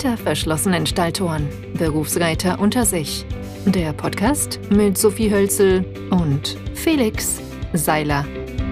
Hinter verschlossenen Stalltoren. Berufsreiter unter sich. Der Podcast mit Sophie Hölzel und Felix Seiler.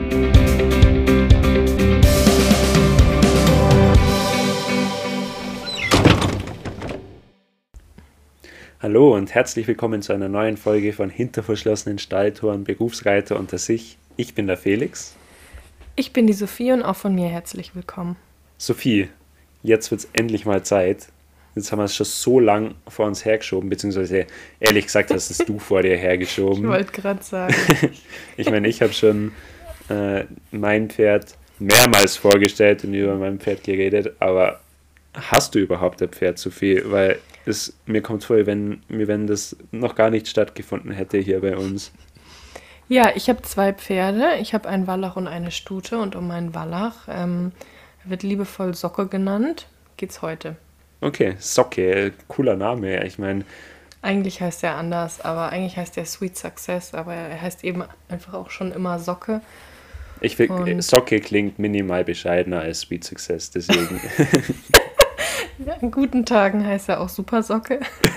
Hallo und herzlich willkommen zu einer neuen Folge von Hinter verschlossenen Stalltoren, Berufsreiter unter sich. Ich bin der Felix. Ich bin die Sophie und auch von mir herzlich willkommen. Sophie, jetzt wird es endlich mal Zeit. Jetzt haben wir es schon so lang vor uns hergeschoben, beziehungsweise ehrlich gesagt hast es du vor dir hergeschoben. Ich wollte gerade sagen. Ich meine, ich habe schon mein Pferd mehrmals vorgestellt und über mein Pferd geredet, aber hast du überhaupt ein Pferd, Sophie? Weil mir kommt vor, wenn das noch gar nicht stattgefunden hätte hier bei uns. Ja, ich habe 2 Pferde. Ich habe einen Wallach und eine Stute. Und um meinen Wallach, er wird liebevoll Socke genannt, geht's heute. Okay, Socke, cooler Name. Ich meine, eigentlich heißt er anders, aber eigentlich heißt er Sweet Success, aber er heißt eben einfach auch schon immer Socke. Ich finde, Socke klingt minimal bescheidener als Sweet Success, deswegen. Ja, an guten Tagen heißt er auch Super Socke.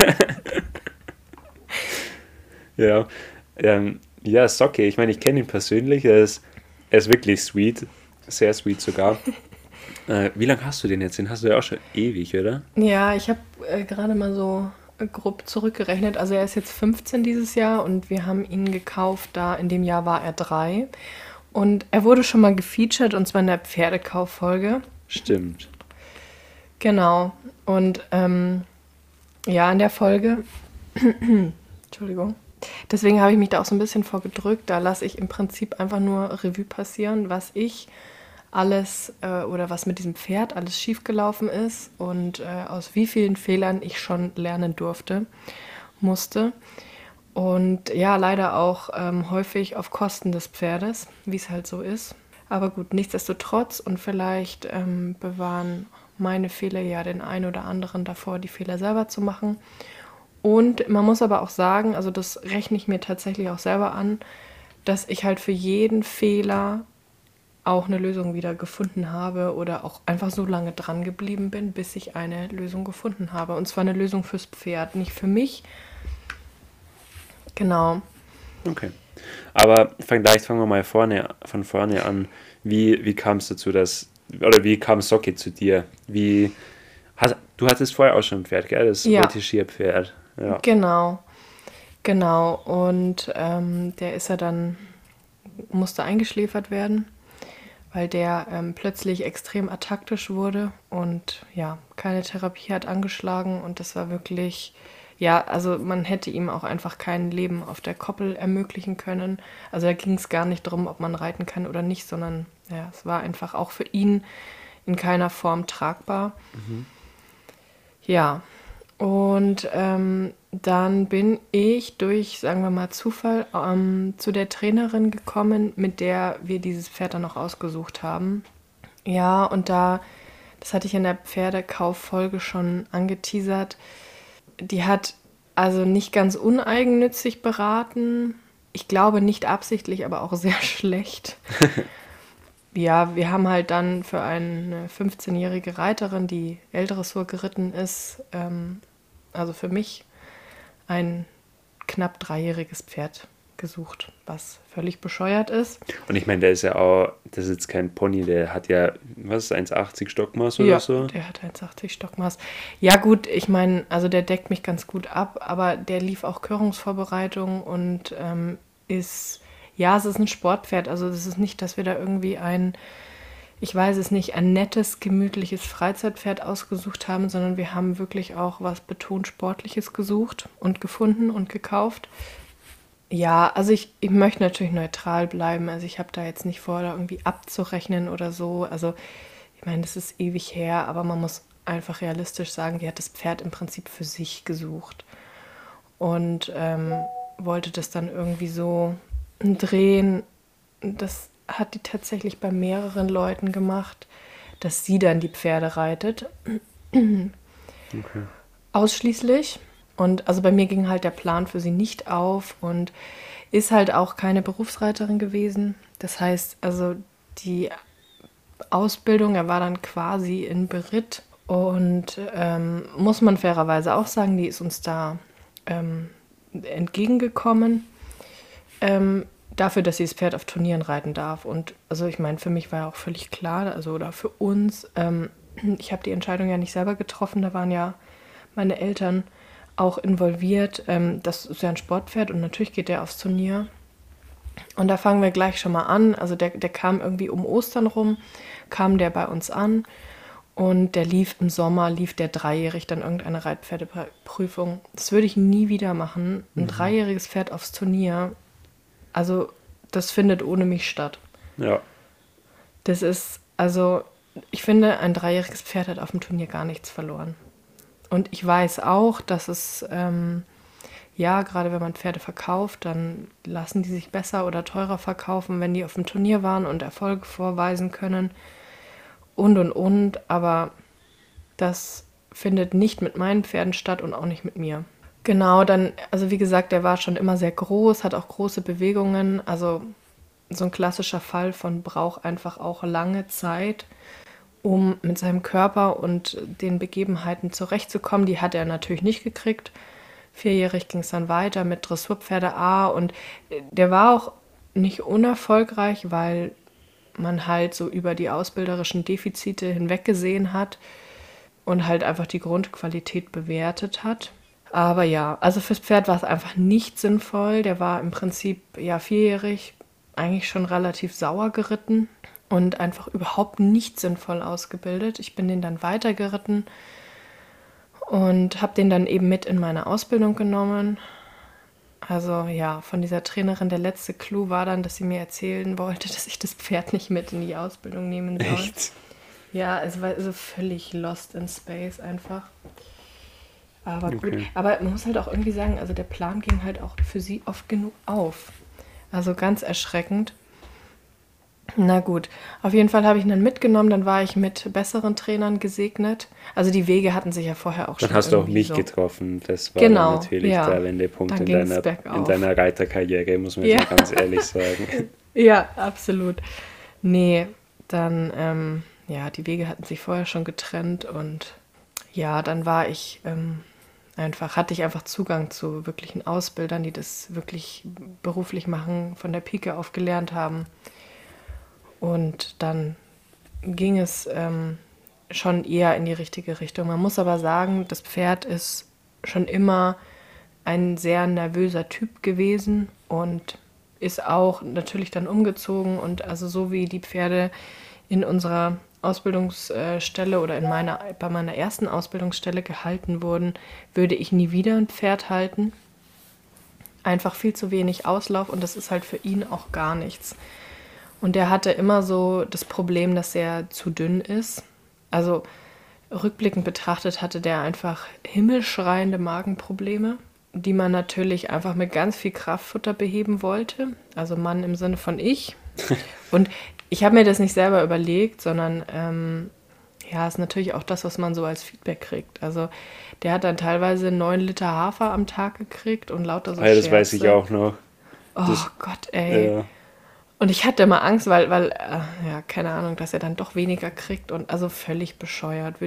Ja, ja, Socke, ich meine, ich kenne ihn persönlich, er ist wirklich sweet, sehr sweet sogar. Wie lange hast du den jetzt? Den hast du ja auch schon ewig, oder? Ja, ich habe gerade mal so grob zurückgerechnet. Also er ist jetzt 15 dieses Jahr und wir haben ihn gekauft, da in dem Jahr war er 3. Und er wurde schon mal gefeatured, und zwar in der Pferdekauffolge. Stimmt. Genau. Und ja, in der Folge, Entschuldigung, deswegen habe ich mich da auch so ein bisschen vorgedrückt. Da lasse ich im Prinzip einfach nur Revue passieren, was ich alles oder was mit diesem Pferd alles schiefgelaufen ist und aus wie vielen Fehlern ich schon lernen musste. Und ja, leider auch häufig auf Kosten des Pferdes, wie es halt so ist. Aber gut, nichtsdestotrotz, und vielleicht bewahren meine Fehler ja den einen oder anderen davor, die Fehler selber zu machen. Und man muss aber auch sagen, also das rechne ich mir tatsächlich auch selber an, dass ich halt für jeden Fehler auch eine Lösung wieder gefunden habe oder auch einfach so lange dran geblieben bin, bis ich eine Lösung gefunden habe. Und zwar eine Lösung fürs Pferd, nicht für mich. Genau. Okay. Aber vielleicht fangen wir mal von vorne an. Wie kam es dazu, wie kam Socke zu dir? Du hattest vorher auch schon ein Pferd, gell? Das Voltigierpferd. Ja. Genau. Und der ist ja dann, musste eingeschläfert werden, weil der plötzlich extrem ataktisch wurde und ja, keine Therapie hat angeschlagen, und das war wirklich, ja, also man hätte ihm auch einfach kein Leben auf der Koppel ermöglichen können. Also da ging es gar nicht darum, ob man reiten kann oder nicht, sondern ja, es war einfach auch für ihn in keiner Form tragbar. Mhm. Ja, und dann bin ich durch, sagen wir mal, Zufall zu der Trainerin gekommen, mit der wir dieses Pferd dann noch ausgesucht haben. Ja, und das hatte ich in der Pferdekauffolge schon angeteasert. Die hat also nicht ganz uneigennützig beraten. Ich glaube nicht absichtlich, aber auch sehr schlecht. Ja, wir haben halt dann für eine 15-jährige Reiterin, die L-Dressur geritten ist, also für mich, ein knapp 3-jähriges Pferd gesucht, was völlig bescheuert ist. Und ich meine, das ist jetzt kein Pony, der hat ja, 1,80 Stockmaß oder so? Ja, der hat 1,80 Stockmaß. Ja gut, ich meine, also der deckt mich ganz gut ab, aber der lief auch Körungsvorbereitung und es ist ein Sportpferd, also das ist nicht, dass wir da irgendwie ein nettes, gemütliches Freizeitpferd ausgesucht haben, sondern wir haben wirklich auch was betont Sportliches gesucht und gefunden und gekauft. Ja, also ich möchte natürlich neutral bleiben, also ich habe da jetzt nicht vor, da irgendwie abzurechnen oder so, also ich meine, das ist ewig her, aber man muss einfach realistisch sagen, die hat das Pferd im Prinzip für sich gesucht und wollte das dann irgendwie so drehen. Das hat die tatsächlich bei mehreren Leuten gemacht, dass sie dann die Pferde reitet. Okay. Ausschließlich. Und also bei mir ging halt der Plan für sie nicht auf und ist halt auch keine Berufsreiterin gewesen. Das heißt, also die Ausbildung, er war dann quasi in Beritt Und muss man fairerweise auch sagen, die ist uns da entgegengekommen, dafür, dass sie das Pferd auf Turnieren reiten darf. Und also ich meine, für mich war ja auch völlig klar, also oder für uns, ich habe die Entscheidung ja nicht selber getroffen, da waren ja meine Eltern auch involviert. Das ist ja ein Sportpferd und natürlich geht der aufs Turnier. Und da fangen wir gleich schon mal an. Also der kam irgendwie um Ostern rum, kam der bei uns an und der lief im Sommer, lief der dreijährig dann irgendeine Reitpferdeprüfung. Das würde ich nie wieder machen. Ein dreijähriges Pferd aufs Turnier, also das findet ohne mich statt. Ja. Das ist, also ich finde, ein dreijähriges Pferd hat auf dem Turnier gar nichts verloren. Und ich weiß auch, dass es, ja, gerade wenn man Pferde verkauft, dann lassen die sich besser oder teurer verkaufen, wenn die auf dem Turnier waren und Erfolg vorweisen können und. Aber das findet nicht mit meinen Pferden statt und auch nicht mit mir. Genau, dann, also wie gesagt, der war schon immer sehr groß, hat auch große Bewegungen. Also so ein klassischer Fall von braucht einfach auch lange Zeit, um mit seinem Körper und den Begebenheiten zurechtzukommen. Die hat er natürlich nicht gekriegt. 4-jährig ging es dann weiter mit Dressurpferde A und der war auch nicht unerfolgreich, weil man halt so über die ausbilderischen Defizite hinweggesehen hat und halt einfach die Grundqualität bewertet hat. Aber ja, also fürs Pferd war es einfach nicht sinnvoll. Der war im Prinzip ja 4-jährig, eigentlich schon relativ sauer geritten und einfach überhaupt nicht sinnvoll ausgebildet. Ich bin den dann weitergeritten und habe den dann eben mit in meine Ausbildung genommen. Also ja, von dieser Trainerin, der letzte Clou war dann, dass sie mir erzählen wollte, dass ich das Pferd nicht mit in die Ausbildung nehmen soll. Echt? Ja, es war so völlig lost in space einfach. Aber gut, Okay. aber man muss halt auch irgendwie sagen, also der Plan ging halt auch für sie oft genug auf. Also ganz erschreckend. Na gut, auf jeden Fall habe ich ihn dann mitgenommen, dann war ich mit besseren Trainern gesegnet. Also die Wege hatten sich ja vorher auch Dann schon hast du auch irgendwie mich so. getroffen. Das war Genau, dann natürlich ja. der Wendepunkt Dann in ging's in bergauf. deiner Reiterkarriere, muss man Ja. jetzt mal ganz ehrlich sagen. Ja, absolut. Nee, dann, ja, die Wege hatten sich vorher schon getrennt und ja, dann war ich hatte ich einfach Zugang zu wirklichen Ausbildern, die das wirklich beruflich machen, von der Pike auf gelernt haben. Und dann ging es schon eher in die richtige Richtung. Man muss aber sagen, das Pferd ist schon immer ein sehr nervöser Typ gewesen und ist auch natürlich dann umgezogen. Und also so wie die Pferde in unserer Ausbildungsstelle oder bei meiner ersten Ausbildungsstelle gehalten wurden, würde ich nie wieder ein Pferd halten. Einfach viel zu wenig Auslauf und das ist halt für ihn auch gar nichts. Und der hatte immer so das Problem, dass er zu dünn ist. Also rückblickend betrachtet hatte der einfach himmelschreiende Magenprobleme, die man natürlich einfach mit ganz viel Kraftfutter beheben wollte. Also Mann im Sinne von ich. Und ich habe mir das nicht selber überlegt, sondern ja, ist natürlich auch das, was man so als Feedback kriegt. Also der hat dann teilweise 9 Liter Hafer am Tag gekriegt und lauter so Ah, ja, das weiß ich Scherze. auch noch. Oh Das- Gott, ey. Ja. Und ich hatte mal Angst, weil ja, keine Ahnung, dass er dann doch weniger kriegt und also völlig bescheuert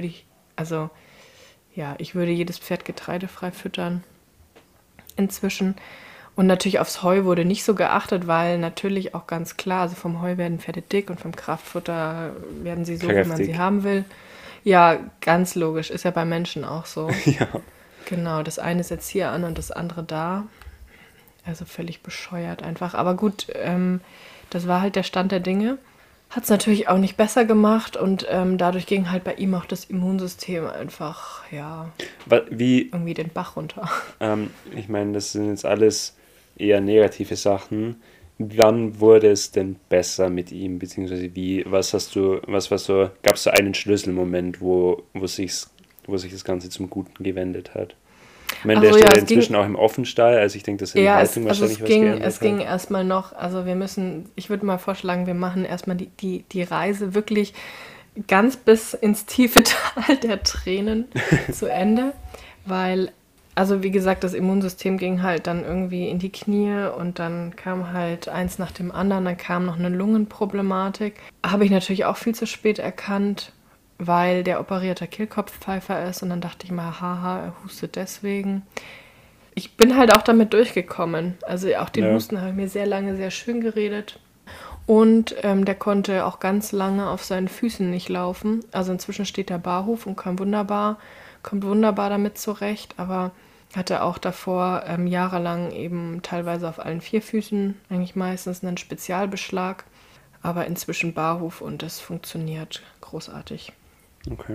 ich würde jedes Pferd getreidefrei füttern inzwischen. Und natürlich aufs Heu wurde nicht so geachtet, weil natürlich auch ganz klar, also vom Heu werden Pferde dick und vom Kraftfutter werden sie so, wie man Kräftig. sie haben will. Ja, ganz logisch, ist ja bei Menschen auch so. Ja. Genau, das eine ist jetzt hier an und das andere da. Also völlig bescheuert einfach. Aber gut, das war halt der Stand der Dinge. Hat es natürlich auch nicht besser gemacht und dadurch ging halt bei ihm auch das Immunsystem einfach, ja, Wie, irgendwie den Bach runter. ich meine, das sind jetzt alles eher negative Sachen. Wann wurde es denn besser mit ihm? Beziehungsweise gab es so einen Schlüsselmoment, wo sich das Ganze zum Guten gewendet hat? Ich meine, der Also steht ja, ja es ging- inzwischen auch im Offenstall, also ich denke, dass in der Haltung wahrscheinlich was geändert es ging hat. erstmal noch, also ich würde mal vorschlagen, wir machen erstmal die Reise wirklich ganz bis ins tiefe Tal der Tränen zu Ende, weil, also wie gesagt, das Immunsystem ging halt dann irgendwie in die Knie und dann kam halt eins nach dem anderen, dann kam noch eine Lungenproblematik. Habe ich natürlich auch viel zu spät erkannt, weil der operierter Kehlkopfpfeifer ist. Und dann dachte ich mal, haha, er hustet deswegen. Ich bin halt auch damit durchgekommen. Also auch den Husten habe ich mir sehr lange sehr schön geredet. Und der konnte auch ganz lange auf seinen Füßen nicht laufen. Also inzwischen steht er barhof und kommt wunderbar damit zurecht. Aber hatte auch davor jahrelang eben teilweise auf allen 4 Füßen, eigentlich meistens einen Spezialbeschlag. Aber inzwischen barhof und das funktioniert großartig. Okay.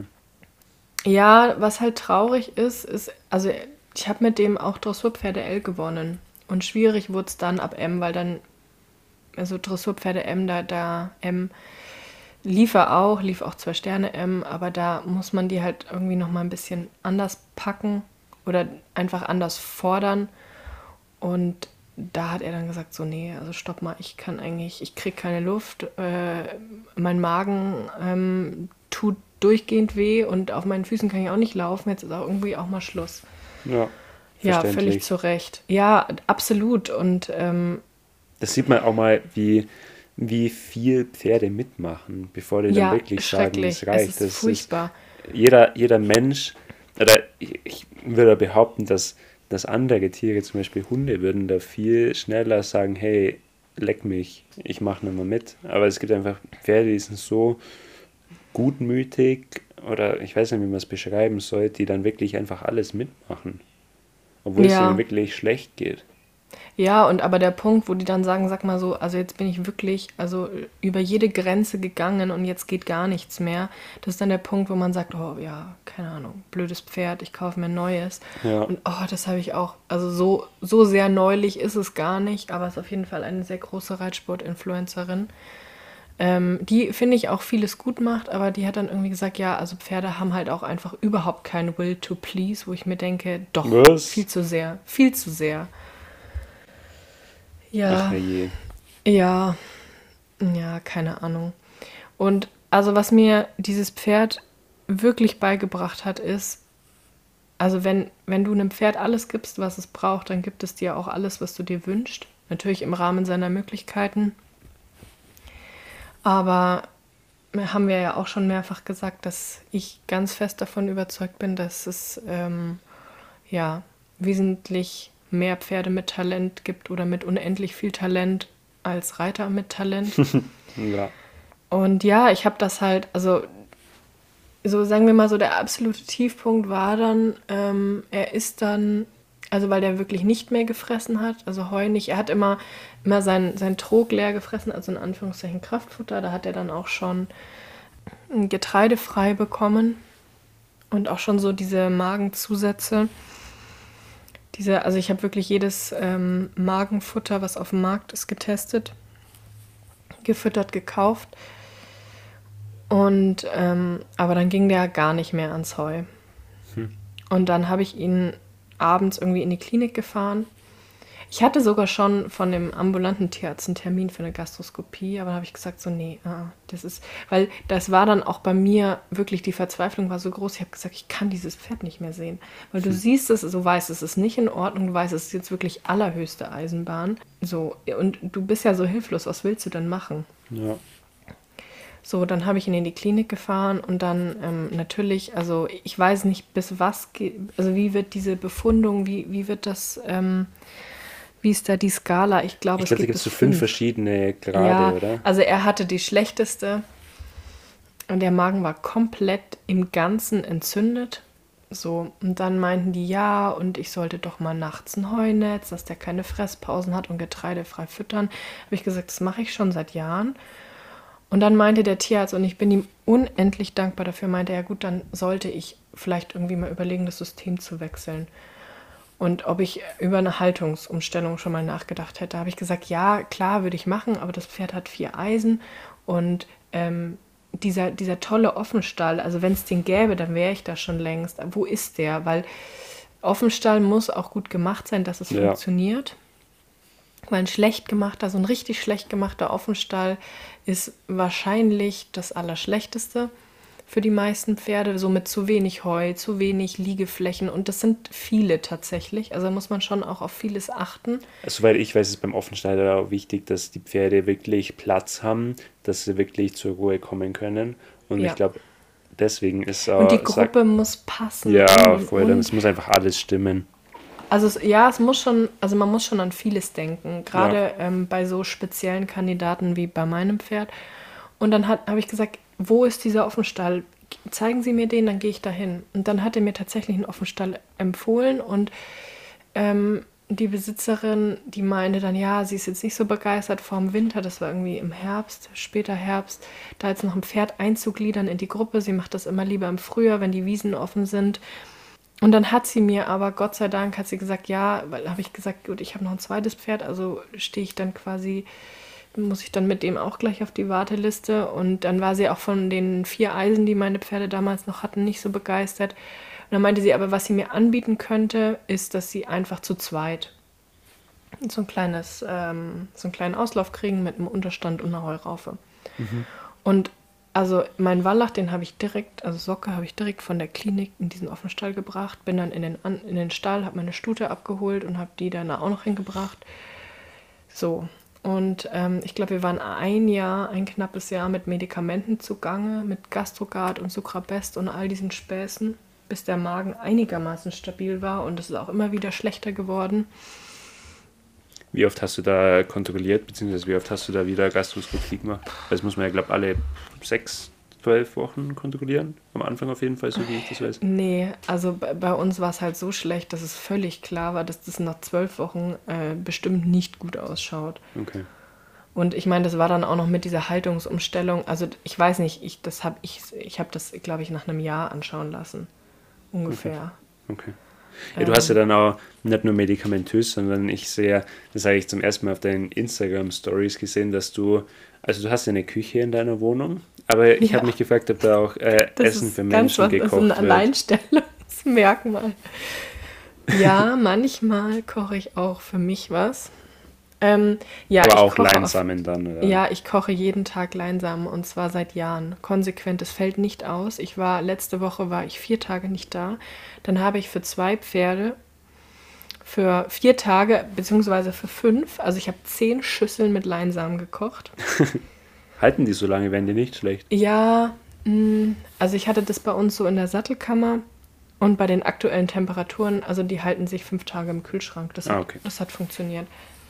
Ja, was halt traurig ist, also ich habe mit dem auch Dressurpferde L gewonnen. Und schwierig wurde es dann ab M, weil dann, also Dressurpferde M, da M lief auch 2 Sterne M, aber da muss man die halt irgendwie nochmal ein bisschen anders packen oder einfach anders fordern. Und da hat er dann gesagt, so nee, also stopp mal, ich kriege keine Luft, mein Magen tut durchgehend weh und auf meinen Füßen kann ich auch nicht laufen, jetzt ist auch irgendwie auch mal Schluss. Ja, völlig zu Recht. Ja, absolut. Und das sieht man auch mal, wie viel Pferde mitmachen, bevor die dann wirklich sagen, es reicht. Es ist furchtbar. Jeder Mensch, oder ich würde behaupten, dass andere Tiere, zum Beispiel Hunde, würden da viel schneller sagen, hey, leck mich, ich mache nicht mehr mit. Aber es gibt einfach Pferde, die sind so gutmütig, oder ich weiß nicht, wie man es beschreiben soll, die dann wirklich einfach alles mitmachen. Obwohl es ihnen wirklich schlecht geht. Ja, und aber der Punkt, wo die dann sagen, sag mal so, also jetzt bin ich wirklich über jede Grenze gegangen und jetzt geht gar nichts mehr. Das ist dann der Punkt, wo man sagt, oh ja, keine Ahnung, blödes Pferd, ich kaufe mir ein neues. Ja. Und das habe ich auch, also so sehr neulich ist es gar nicht, aber es ist auf jeden Fall eine sehr große Reitsport-Influencerin. Die, finde ich, auch vieles gut macht, aber die hat dann irgendwie gesagt, ja, also Pferde haben halt auch einfach überhaupt kein Will to please, wo ich mir denke, doch, viel zu sehr. Ja. Ach, je. Ja, keine Ahnung. Und also was mir dieses Pferd wirklich beigebracht hat, ist, also wenn du einem Pferd alles gibst, was es braucht, dann gibt es dir auch alles, was du dir wünschst. Natürlich im Rahmen seiner Möglichkeiten. Aber haben wir ja auch schon mehrfach gesagt, dass ich ganz fest davon überzeugt bin, dass es wesentlich mehr Pferde mit Talent gibt oder mit unendlich viel Talent als Reiter mit Talent. Ja. Und ja, ich habe das halt, also so sagen wir mal so, der absolute Tiefpunkt war dann, er ist dann, also weil der wirklich nicht mehr gefressen hat, also Heu nicht, er hat immer sein Trog leer gefressen, also in Anführungszeichen Kraftfutter, da hat er dann auch schon getreidefrei bekommen und auch schon so diese Magenzusätze. Also ich habe wirklich jedes Magenfutter, was auf dem Markt ist, getestet, gefüttert, gekauft. Und aber dann ging der gar nicht mehr ans Heu. Und dann habe ich ihn abends irgendwie in die Klinik gefahren. Ich hatte sogar schon von dem ambulanten Tierarzt einen Termin für eine Gastroskopie, aber da habe ich gesagt, so nee, weil das war dann auch bei mir wirklich, die Verzweiflung war so groß, ich habe gesagt, ich kann dieses Pferd nicht mehr sehen, weil du siehst es, du weißt, es ist nicht in Ordnung, du weißt, es ist jetzt wirklich allerhöchste Eisenbahn, so, und du bist ja so hilflos, was willst du denn machen? Ja. So, dann habe ich ihn in die Klinik gefahren und dann natürlich, also ich weiß nicht, bis was geht, also wie wird diese Befundung, wie wird das, wie ist da die Skala? Ich glaube, es da gibt es so 5 verschiedene Grade, ja, oder? Also er hatte die schlechteste und der Magen war komplett im Ganzen entzündet. So, und dann meinten die, ja, und ich sollte doch mal nachts ein Heunetz, dass der keine Fresspausen hat und getreidefrei füttern. Habe ich gesagt, das mache ich schon seit Jahren. Und dann meinte der Tierarzt, und ich bin ihm unendlich dankbar dafür, meinte er, gut, dann sollte ich vielleicht irgendwie mal überlegen, das System zu wechseln. Und ob ich über eine Haltungsumstellung schon mal nachgedacht hätte, habe ich gesagt, ja, klar, würde ich machen, aber das Pferd hat 4 Eisen und dieser tolle Offenstall, also wenn es den gäbe, dann wäre ich da schon längst. Wo ist der? Weil Offenstall muss auch gut gemacht sein, dass es funktioniert. Weil so ein richtig schlecht gemachter Offenstall ist wahrscheinlich das Allerschlechteste für die meisten Pferde, so mit zu wenig Heu, zu wenig Liegeflächen, und das sind viele tatsächlich, also muss man schon auch auf vieles achten. Soweit ich weiß, ist beim Offenstall auch wichtig, dass die Pferde wirklich Platz haben, dass sie wirklich zur Ruhe kommen können, und ich glaube, deswegen ist auch... Und die Gruppe muss passen. Ja, voll, es muss einfach alles stimmen. Also es muss schon, also man muss schon an vieles denken, gerade bei so speziellen Kandidaten wie bei meinem Pferd. Und dann habe ich gesagt, wo ist dieser Offenstall? Zeigen Sie mir den, dann gehe ich dahin. Und dann hat er mir tatsächlich einen Offenstall empfohlen und die Besitzerin, die meinte dann, ja, sie ist jetzt nicht so begeistert vorm Winter, das war irgendwie im Herbst, später Herbst, da jetzt noch ein Pferd einzugliedern in die Gruppe. Sie macht das immer lieber im Frühjahr, wenn die Wiesen offen sind. Und dann hat sie mir aber, Gott sei Dank, hat sie gesagt, ja, weil habe ich gesagt, gut, ich habe noch ein zweites Pferd, also stehe ich dann quasi, muss ich dann mit dem auch gleich auf die Warteliste. Und dann war sie auch von den 4 Eisen, die meine Pferde damals noch hatten, nicht so begeistert. Und dann meinte sie aber, was sie mir anbieten könnte, ist, dass sie einfach zu zweit so einen kleinen Auslauf kriegen mit einem Unterstand und einer Heuraufe. Und also mein Wallach, den habe ich direkt, also Socke habe ich direkt von der Klinik in diesen Offenstall gebracht, bin dann in den Stall, habe meine Stute abgeholt und habe die dann auch noch hingebracht. So, und ich glaube, wir waren ein knappes Jahr mit Medikamenten zugange, mit Gastrogard und Sucrabest und all diesen Späßen, bis der Magen einigermaßen stabil war und es ist auch immer wieder schlechter geworden. Wie oft hast du da kontrolliert, beziehungsweise wie oft hast du da wieder Gastroskopie gemacht? Das muss man ja, glaube ich, alle 6, 12 Wochen kontrollieren. Am Anfang auf jeden Fall, so wie ich das weiß. Nee, also bei uns war es halt so schlecht, dass es völlig klar war, dass das nach 12 Wochen bestimmt nicht gut ausschaut. Okay. Und ich meine, das war dann auch noch mit dieser Haltungsumstellung. Also ich weiß nicht, ich habe das, glaube ich, nach einem Jahr anschauen lassen. Ungefähr. Okay. Ja, du hast ja dann auch nicht nur medikamentös, sondern ich sehe, das habe ich zum ersten Mal auf deinen Instagram-Stories gesehen, dass du hast ja eine Küche in deiner Wohnung, aber ich habe mich gefragt, ob da auch Essen für Menschen gekocht wird. Das ist ein Alleinstellungsmerkmal. Ja, manchmal koche ich auch für mich was. Ja, aber auch Leinsamen dann, oder? Ja, ich koche jeden Tag Leinsamen und zwar seit Jahren. Konsequent, es fällt nicht aus. Letzte Woche war ich 4 Tage nicht da. Dann habe ich für 2 Pferde für 4 Tage, beziehungsweise für 5, also ich habe 10 Schüsseln mit Leinsamen gekocht. Halten die so lange, werden die nicht schlecht? Ja, also ich hatte das bei uns so in der Sattelkammer und bei den aktuellen Temperaturen, also die halten sich 5 Tage im Kühlschrank. Das hat funktioniert.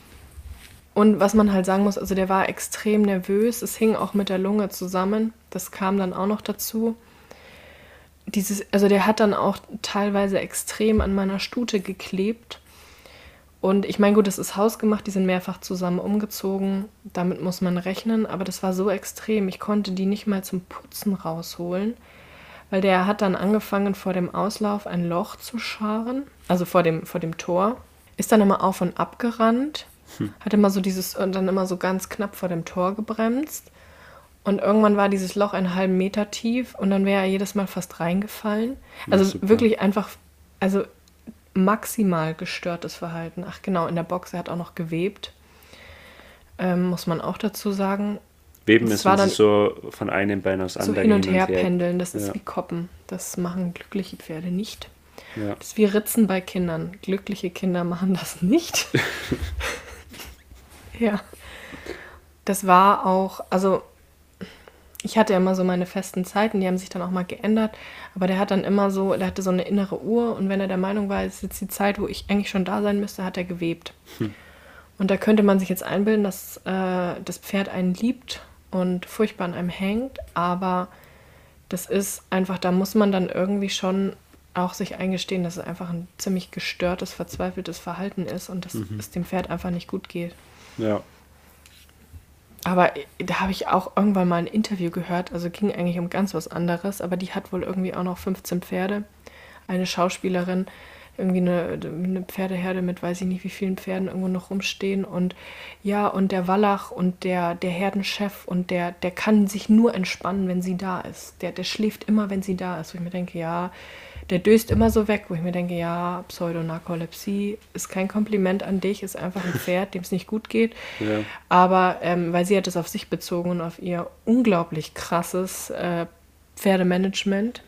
Und was man halt sagen muss, also der war extrem nervös, es hing auch mit der Lunge zusammen, das kam dann auch noch dazu. Also der hat dann auch teilweise extrem an meiner Stute geklebt. Und ich meine, gut, das ist hausgemacht, die sind mehrfach zusammen umgezogen, damit muss man rechnen, aber das war so extrem, ich konnte die nicht mal zum Putzen rausholen, weil der hat dann angefangen, vor dem Auslauf ein Loch zu scharen, also vor dem Tor, ist dann immer auf und ab gerannt. Hat immer so und dann immer so ganz knapp vor dem Tor gebremst. Und irgendwann war dieses Loch einen halben Meter tief und dann wäre er jedes Mal fast reingefallen. Also wirklich einfach, also maximal gestörtes Verhalten. Ach genau, in der Box, er hat auch noch gewebt. Muss man auch dazu sagen. Weben ist, wenn sie so von einem Bein aus anderen hin und her pendeln, das ist wie Koppen. Das machen glückliche Pferde nicht. Ja. Das ist wie Ritzen bei Kindern. Glückliche Kinder machen das nicht. Ja, das war auch, also ich hatte ja immer so meine festen Zeiten, die haben sich dann auch mal geändert, aber der hatte so eine innere Uhr und wenn er der Meinung war, es ist jetzt die Zeit, wo ich eigentlich schon da sein müsste, hat er gewebt. Und da könnte man sich jetzt einbilden, dass das Pferd einen liebt und furchtbar an einem hängt, aber das ist einfach, da muss man dann irgendwie schon auch sich eingestehen, dass es einfach ein ziemlich gestörtes, verzweifeltes Verhalten ist und dass es dem Pferd einfach nicht gut geht. Ja. Aber da habe ich auch irgendwann mal ein Interview gehört, also ging eigentlich um ganz was anderes, aber die hat wohl irgendwie auch noch 15 Pferde. Eine Schauspielerin, irgendwie eine Pferdeherde mit weiß ich nicht wie vielen Pferden irgendwo noch rumstehen und ja, und der Wallach und der Herdenchef und der kann sich nur entspannen, wenn sie da ist. Der schläft immer, wenn sie da ist. Wo ich mir denke, ja, der döst immer so weg, wo ich mir denke, ja, Pseudonarkolepsie ist kein Kompliment an dich, ist einfach ein Pferd, dem es nicht gut geht. Ja. Aber weil sie hat es auf sich bezogen und auf ihr unglaublich krasses Pferdemanagement.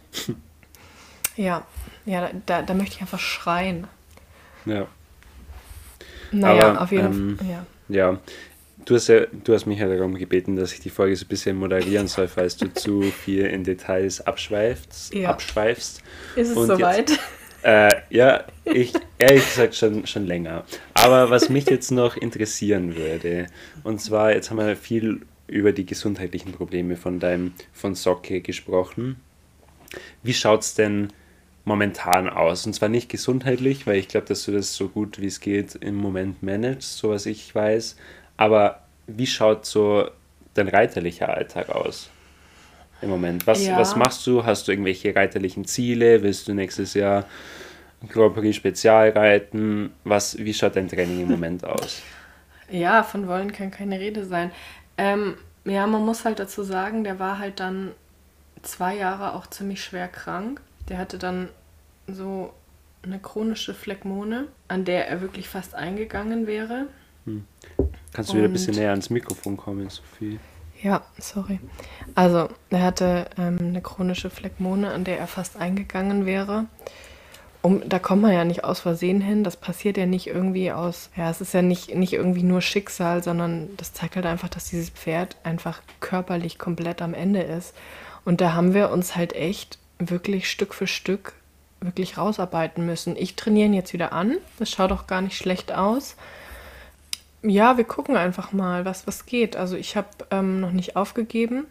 Ja, da möchte ich einfach schreien. Ja. Naja, aber, auf jeden Fall. Ja. du hast mich ja darum gebeten, dass ich die Folge so ein bisschen moderieren soll, falls du zu viel in Details abschweifst. Ist es soweit? Ja, ich ehrlich gesagt schon länger. Aber was mich jetzt noch interessieren würde, und zwar, jetzt haben wir viel über die gesundheitlichen Probleme von Socke gesprochen. Wie schaut es denn momentan aus? Und zwar nicht gesundheitlich, weil ich glaube, dass du das so gut wie es geht im Moment managst, so was ich weiß. Aber wie schaut so dein reiterlicher Alltag aus im Moment? Was machst du? Hast du irgendwelche reiterlichen Ziele? Willst du nächstes Jahr Grand Prix Spezial reiten? Wie schaut dein Training im Moment aus? Ja, von wollen kann keine Rede sein. Ja, man muss halt dazu sagen, der war halt dann 2 Jahre auch ziemlich schwer krank. Der hatte dann so eine chronische Phlegmone, an der er wirklich fast eingegangen wäre. Kannst du wieder ein bisschen näher ans Mikrofon kommen, Sophie? Ja, sorry. Also, er hatte eine chronische Phlegmone, an der er fast eingegangen wäre. Da kommt man ja nicht aus Versehen hin. Das passiert ja nicht irgendwie es ist ja nicht irgendwie nur Schicksal, sondern das zeigt halt einfach, dass dieses Pferd einfach körperlich komplett am Ende ist. Und da haben wir uns halt echt wirklich Stück für Stück wirklich rausarbeiten müssen. Ich trainiere ihn jetzt wieder an. Das schaut auch gar nicht schlecht aus. Ja, wir gucken einfach mal, was geht. Also ich habe noch nicht aufgegeben.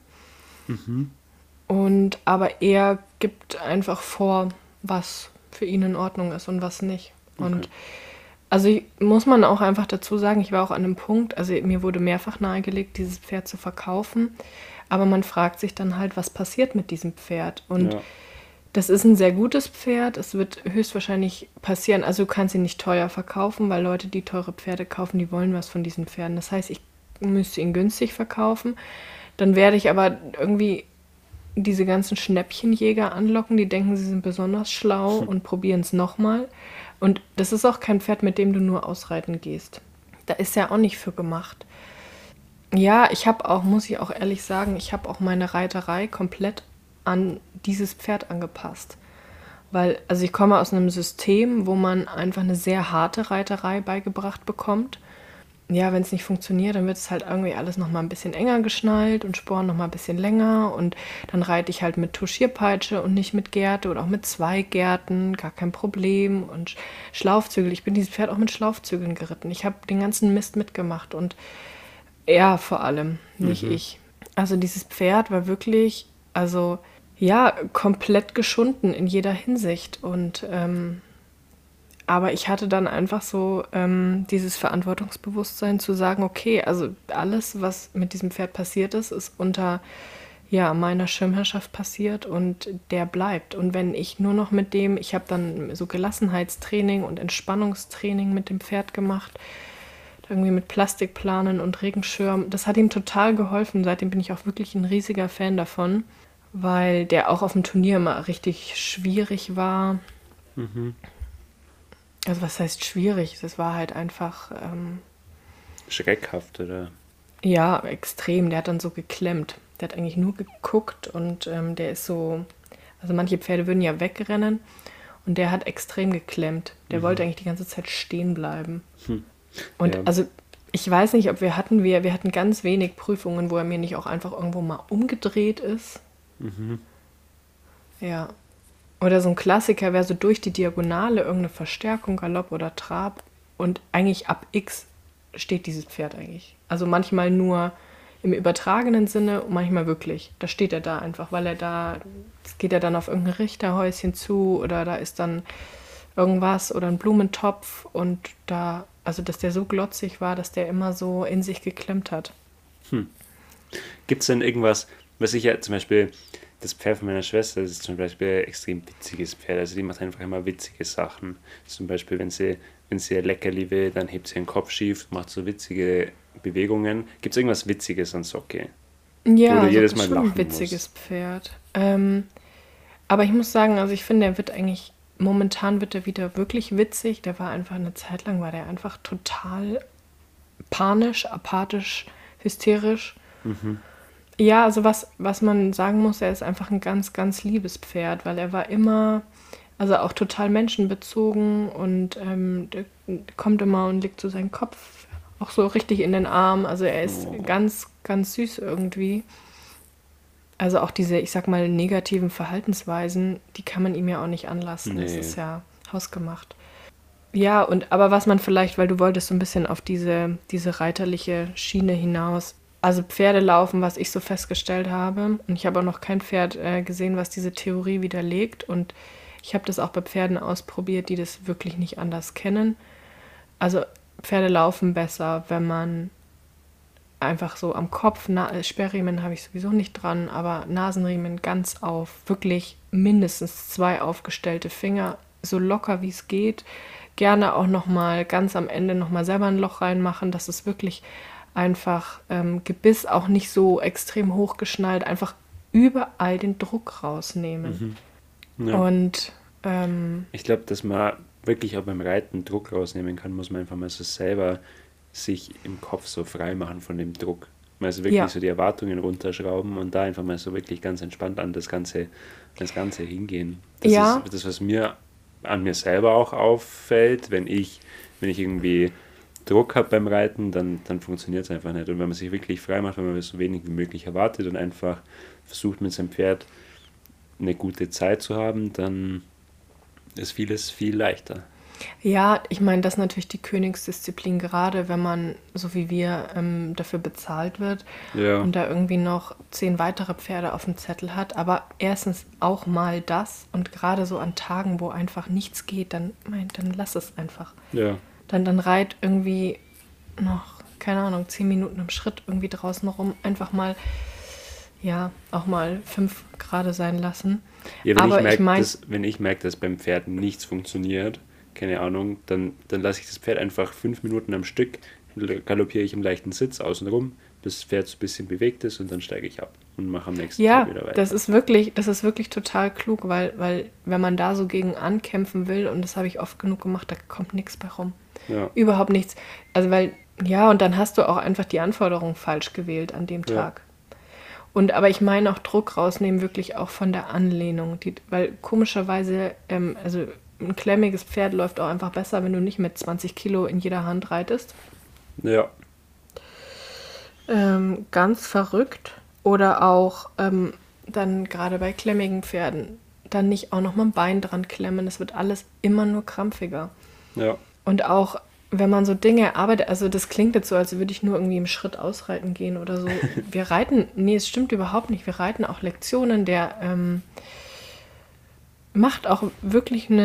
Aber er gibt einfach vor, was für ihn in Ordnung ist und was nicht. Okay. Und also muss man auch einfach dazu sagen, ich war auch an einem Punkt, also mir wurde mehrfach nahegelegt, dieses Pferd zu verkaufen. Aber man fragt sich dann halt, was passiert mit diesem Pferd? Und das ist ein sehr gutes Pferd. Es wird höchstwahrscheinlich passieren. Also du kannst ihn nicht teuer verkaufen, weil Leute, die teure Pferde kaufen, die wollen was von diesen Pferden. Das heißt, ich müsste ihn günstig verkaufen. Dann werde ich aber irgendwie diese ganzen Schnäppchenjäger anlocken, die denken, sie sind besonders schlau und probieren es nochmal. Und das ist auch kein Pferd, mit dem du nur ausreiten gehst. Da ist ja auch nicht für gemacht. Ja, muss ich auch ehrlich sagen, ich habe auch meine Reiterei komplett an dieses Pferd angepasst. Weil, also ich komme aus einem System, wo man einfach eine sehr harte Reiterei beigebracht bekommt. Ja, wenn es nicht funktioniert, dann wird es halt irgendwie alles nochmal ein bisschen enger geschnallt und Sporen nochmal ein bisschen länger. Und dann reite ich halt mit Touchierpeitsche und nicht mit Gerte oder auch mit 2 Gärten, gar kein Problem. Und Schlaufzügel, ich bin dieses Pferd auch mit Schlaufzügeln geritten. Ich habe den ganzen Mist mitgemacht und er vor allem, nicht ich. Also dieses Pferd war wirklich, also ja, komplett geschunden in jeder Hinsicht. Und aber ich hatte dann einfach so dieses Verantwortungsbewusstsein zu sagen, okay, also alles, was mit diesem Pferd passiert ist, ist unter meiner Schirmherrschaft passiert und der bleibt. Und wenn ich nur noch ich habe dann so Gelassenheitstraining und Entspannungstraining mit dem Pferd gemacht, irgendwie mit Plastikplanen und Regenschirm. Das hat ihm total geholfen. Seitdem bin ich auch wirklich ein riesiger Fan davon, weil der auch auf dem Turnier immer richtig schwierig war. Also was heißt schwierig? Das war halt einfach schreckhaft, oder? Ja, extrem. Der hat dann so geklemmt. Der hat eigentlich nur geguckt und der ist so, also manche Pferde würden ja wegrennen und der hat extrem geklemmt. Der wollte eigentlich die ganze Zeit stehen bleiben. Und also ich weiß nicht, ob wir hatten ganz wenig Prüfungen, wo er mir nicht auch einfach irgendwo mal umgedreht ist. Ja. Oder so ein Klassiker wäre so durch die Diagonale irgendeine Verstärkung, Galopp oder Trab. Und eigentlich ab X steht dieses Pferd eigentlich. Also manchmal nur im übertragenen Sinne und manchmal wirklich. Da steht er da einfach, weil es geht ja dann auf irgendein Richterhäuschen zu oder da ist dann irgendwas oder ein Blumentopf und da, also dass der so glotzig war, dass der immer so in sich geklemmt hat. Gibt es denn irgendwas, was ich ja zum Beispiel, das Pferd von meiner Schwester, das ist zum Beispiel ein extrem witziges Pferd, also die macht einfach immer witzige Sachen. Zum Beispiel, wenn sie ein Leckerli will, dann hebt sie den Kopf schief, macht so witzige Bewegungen. Gibt es irgendwas Witziges an Socke? Ja, wo du jedes Mal schon lachen ein witziges musst? Pferd. Aber ich muss sagen, also ich finde, momentan wird er wieder wirklich witzig. Der war einfach eine Zeit lang, war der einfach total panisch, apathisch, hysterisch. Ja, also was man sagen muss, er ist einfach ein ganz, ganz liebes Pferd, weil er war immer, also auch total menschenbezogen und der kommt immer und legt so seinen Kopf auch so richtig in den Arm. Also er ist ganz, ganz süß irgendwie. Also auch diese, ich sag mal, negativen Verhaltensweisen, die kann man ihm ja auch nicht anlassen. Das ist ja hausgemacht. Ja, aber was man vielleicht, weil du wolltest so ein bisschen auf diese reiterliche Schiene hinaus. Also Pferdelaufen, was ich so festgestellt habe, und ich habe auch noch kein Pferd gesehen, was diese Theorie widerlegt. Und ich habe das auch bei Pferden ausprobiert, die das wirklich nicht anders kennen. Also Pferde laufen besser, wenn man einfach so am Kopf, Sperrriemen habe ich sowieso nicht dran, aber Nasenriemen ganz auf, wirklich mindestens 2 aufgestellte Finger, so locker wie es geht. Gerne auch nochmal ganz am Ende nochmal selber ein Loch reinmachen, dass es wirklich einfach Gebiss auch nicht so extrem hochgeschnallt, einfach überall den Druck rausnehmen. Ja. Und ich glaube, dass man wirklich auch beim Reiten Druck rausnehmen kann, muss man einfach mal so selber sich im Kopf so frei machen von dem Druck. Also wirklich so die Erwartungen runterschrauben und da einfach mal so wirklich ganz entspannt an das Ganze hingehen. Das ist das, was mir an mir selber auch auffällt, wenn ich irgendwie Druck habe beim Reiten, dann funktioniert es einfach nicht. Und wenn man sich wirklich frei macht, wenn man so wenig wie möglich erwartet und einfach versucht mit seinem Pferd eine gute Zeit zu haben, dann ist vieles viel leichter. ja, ich meine, das ist natürlich die Königsdisziplin, gerade wenn man, so wie wir, dafür bezahlt wird und da irgendwie noch 10 weitere Pferde auf dem Zettel hat. Aber erstens auch mal das und gerade so an Tagen, wo einfach nichts geht, dann lass es einfach. Ja. Dann reit irgendwie noch, keine Ahnung, 10 Minuten im Schritt irgendwie draußen rum. Einfach mal, ja, auch mal 5 gerade sein lassen. Ja, wenn ich merke, dass beim Pferd nichts funktioniert, keine Ahnung, dann lasse ich das Pferd einfach 5 Minuten am Stück, galoppiere ich im leichten Sitz außenrum, bis das Pferd so ein bisschen bewegt ist und dann steige ich ab und mache am nächsten Tag wieder weiter. Das ist wirklich total klug, weil wenn man da so gegen ankämpfen will, und das habe ich oft genug gemacht, da kommt nichts bei rum. Ja. Überhaupt nichts. Also und dann hast du auch einfach die Anforderungen falsch gewählt an dem Tag. Aber ich meine auch Druck rausnehmen, wirklich auch von der Anlehnung. Weil komischerweise, also ein klemmiges Pferd läuft auch einfach besser, wenn du nicht mit 20 Kilo in jeder Hand reitest. Ja. Ganz verrückt. Oder auch dann gerade bei klemmigen Pferden dann nicht auch noch mal ein Bein dran klemmen. Es wird alles immer nur krampfiger. Ja. Und auch wenn man so Dinge erarbeitet, also das klingt jetzt so, als würde ich nur irgendwie im Schritt ausreiten gehen oder so. Wir reiten, es stimmt überhaupt nicht. Wir reiten auch Lektionen, der macht auch wirklich so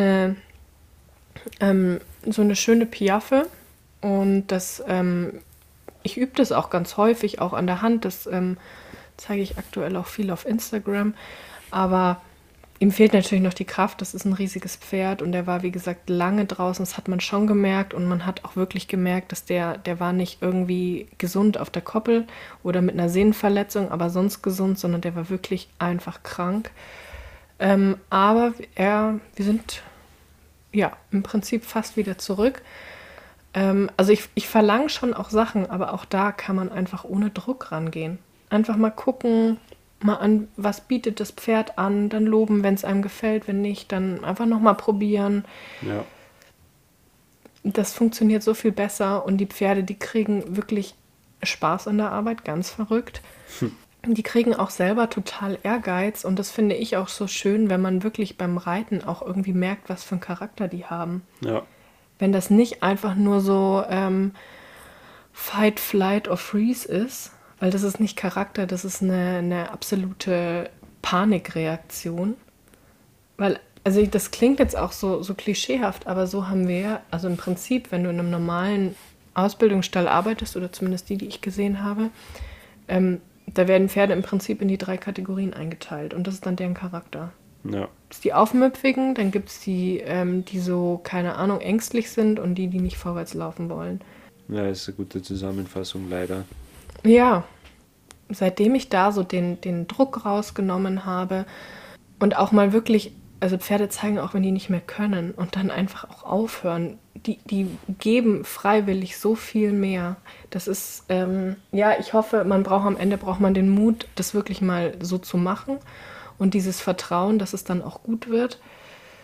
eine schöne Piaffe. Und ich übe das auch ganz häufig, auch an der Hand. Das zeige ich aktuell auch viel auf Instagram. Aber ihm fehlt natürlich noch die Kraft. Das ist ein riesiges Pferd und der war, wie gesagt, lange draußen. Das hat man schon gemerkt und man hat auch wirklich gemerkt, dass der war nicht irgendwie gesund auf der Koppel oder mit einer Sehnenverletzung, aber sonst gesund, sondern der war wirklich einfach krank. Aber wir sind ja im Prinzip fast wieder zurück. Also ich verlange schon auch Sachen, aber auch da kann man einfach ohne Druck rangehen. Einfach mal gucken, mal an, was bietet das Pferd an, dann loben, wenn es einem gefällt, wenn nicht, dann einfach nochmal probieren. Ja. Das funktioniert so viel besser und die Pferde, die kriegen wirklich Spaß an der Arbeit, ganz verrückt. Die kriegen auch selber total Ehrgeiz und das finde ich auch so schön, wenn man wirklich beim Reiten auch irgendwie merkt, was für einen Charakter die haben. Ja. Wenn das nicht einfach nur so Fight, Flight or Freeze ist, weil das ist nicht Charakter, das ist eine absolute Panikreaktion. Weil, also das klingt jetzt auch so klischeehaft, aber so haben wir, also im Prinzip, wenn du in einem normalen Ausbildungsstall arbeitest, oder zumindest die ich gesehen habe, da werden Pferde im Prinzip in die 3 Kategorien eingeteilt und das ist dann deren Charakter. Ja. Das ist die Aufmüpfigen, dann gibt es die so, keine Ahnung, ängstlich sind und die nicht vorwärts laufen wollen. Ja, ist eine gute Zusammenfassung, leider. Ja, seitdem ich da so den Druck rausgenommen habe und auch mal wirklich, also Pferde zeigen auch, wenn die nicht mehr können und dann einfach auch aufhören. Die geben freiwillig so viel mehr. Das ist, ich hoffe, am Ende braucht man den Mut, das wirklich mal so zu machen und dieses Vertrauen, dass es dann auch gut wird.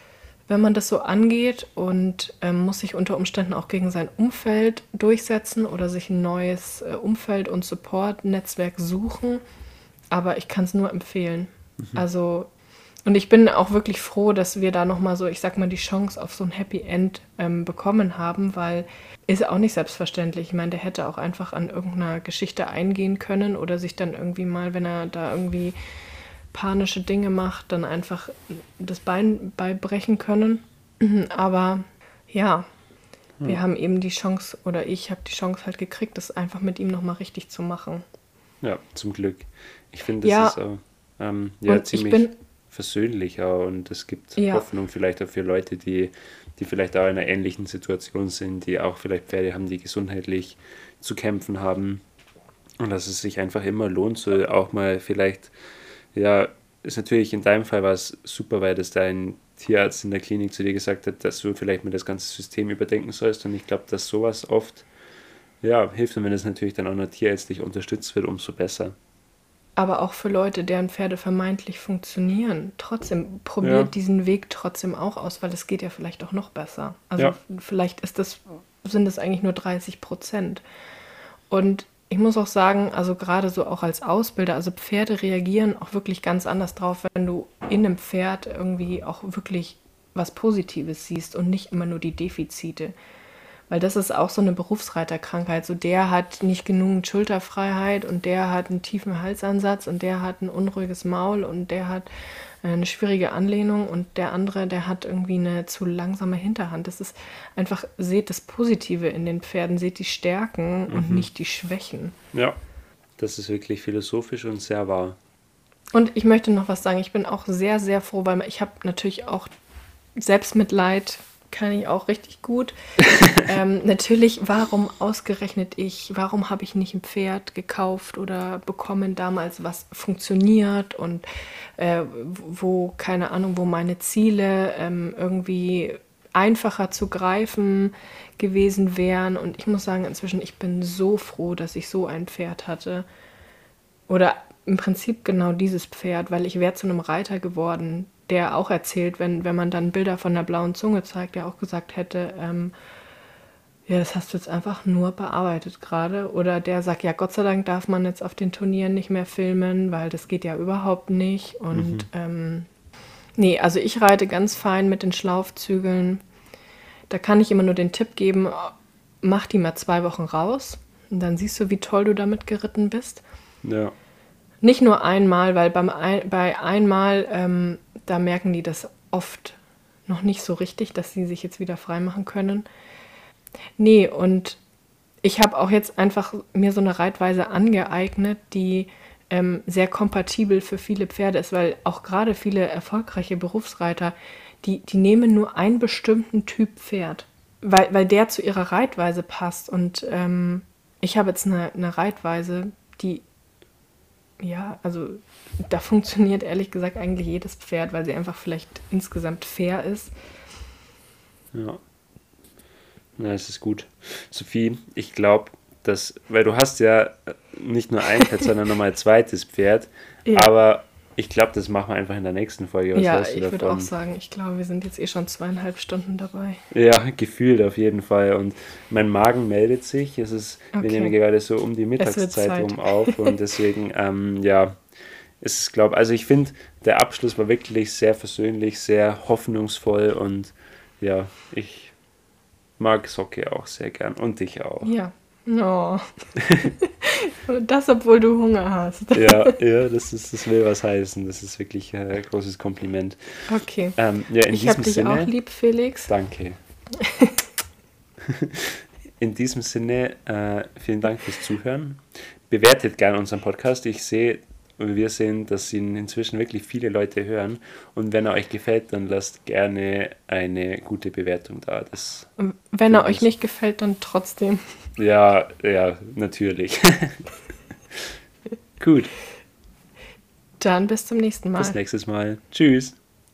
wenn man das so angeht und muss sich unter Umständen auch gegen sein Umfeld durchsetzen oder sich ein neues Umfeld- und Support-Netzwerk suchen. Aber ich kann es nur empfehlen. Also, und ich bin auch wirklich froh, dass wir da nochmal so, ich sag mal, die Chance auf so ein Happy End bekommen haben, weil ist auch nicht selbstverständlich. Ich meine, der hätte auch einfach an irgendeiner Geschichte eingehen können oder sich dann irgendwie mal, wenn er da irgendwie panische Dinge macht, dann einfach das Bein beibrechen können. Aber ja, wir haben eben die Chance, oder ich habe die Chance halt gekriegt, das einfach mit ihm nochmal richtig zu machen. Ja, zum Glück. Ich finde, das ist auch ziemlich versöhnlich auch, und es gibt Hoffnung vielleicht auch für Leute, die vielleicht auch in einer ähnlichen Situation sind, die auch vielleicht Pferde haben, die gesundheitlich zu kämpfen haben, und dass es sich einfach immer lohnt, so auch mal vielleicht, ja, ist natürlich in deinem Fall war es super, weil das dein Tierarzt in der Klinik zu dir gesagt hat, dass du vielleicht mal das ganze System überdenken sollst, und ich glaube, dass sowas oft hilft, und wenn es natürlich dann auch noch tierärztlich unterstützt wird, umso besser. Aber auch für Leute, deren Pferde vermeintlich funktionieren, trotzdem probiert diesen Weg trotzdem auch aus, weil es geht ja vielleicht auch noch besser. Also vielleicht sind es eigentlich nur 30%. Und ich muss auch sagen, also gerade so auch als Ausbilder, also Pferde reagieren auch wirklich ganz anders drauf, wenn du in einem Pferd irgendwie auch wirklich was Positives siehst und nicht immer nur die Defizite. Weil das ist auch so eine Berufsreiterkrankheit. So der hat nicht genügend Schulterfreiheit und der hat einen tiefen Halsansatz und der hat ein unruhiges Maul und der hat eine schwierige Anlehnung und der andere, der hat irgendwie eine zu langsame Hinterhand. Das ist einfach, seht das Positive in den Pferden, seht die Stärken und nicht die Schwächen. Ja, das ist wirklich philosophisch und sehr wahr. Und ich möchte noch was sagen, ich bin auch sehr, sehr froh, weil ich habe natürlich auch Selbstmitleid, kann ich auch richtig gut. Natürlich, warum ausgerechnet ich, warum habe ich nicht ein Pferd gekauft oder bekommen damals, was funktioniert und wo, keine Ahnung, wo meine Ziele irgendwie einfacher zu greifen gewesen wären. Und ich muss sagen, inzwischen, ich bin so froh, dass ich so ein Pferd hatte. Oder im Prinzip genau dieses Pferd, weil ich wäre zu einem Reiter geworden, der auch erzählt, wenn man dann Bilder von der blauen Zunge zeigt, der auch gesagt hätte, das hast du jetzt einfach nur bearbeitet gerade. Oder der sagt, ja, Gott sei Dank darf man jetzt auf den Turnieren nicht mehr filmen, weil das geht ja überhaupt nicht. Und nee, also ich reite ganz fein mit den Schlaufzügeln. Da kann ich immer nur den Tipp geben, mach die mal 2 Wochen raus und dann siehst du, wie toll du damit geritten bist. Ja. Nicht nur einmal, weil bei einmal, da merken die das oft noch nicht so richtig, dass sie sich jetzt wieder freimachen können. Nee, und ich habe auch jetzt einfach mir so eine Reitweise angeeignet, die sehr kompatibel für viele Pferde ist, weil auch gerade viele erfolgreiche Berufsreiter, die nehmen nur einen bestimmten Typ Pferd, weil der zu ihrer Reitweise passt. Und ich habe jetzt eine Reitweise, die, ja, also da funktioniert ehrlich gesagt eigentlich jedes Pferd, weil sie einfach vielleicht insgesamt fair ist. Ja. Na, es ist gut. Sophie, ich glaube, weil du hast ja nicht nur ein Pferd, sondern nochmal ein zweites Pferd, aber ich glaube, das machen wir einfach in der nächsten Folge. Was ja, ich würde auch sagen, ich glaube, wir sind jetzt schon 2,5 Stunden dabei. Ja, gefühlt auf jeden Fall. Und mein Magen meldet sich. Wir nehmen gerade so um die Mittagszeit rum auf und deswegen, es ist, also ich finde, der Abschluss war wirklich sehr versöhnlich, sehr hoffnungsvoll und ja, ich mag Socke auch sehr gern und dich auch. Ja. Oh. Das, obwohl du Hunger hast. Ja, das will was heißen. Das ist wirklich ein großes Kompliment. Okay. Ich habe dich auch lieb, Felix. Danke. In diesem Sinne, vielen Dank fürs Zuhören. Bewertet gerne unseren Podcast. Wir sehen, dass ihn inzwischen wirklich viele Leute hören. Und wenn er euch gefällt, dann lasst gerne eine gute Bewertung da. Wenn er euch nicht gefällt, dann trotzdem. Ja, natürlich. Gut. Dann bis zum nächsten Mal. Bis nächstes Mal. Tschüss.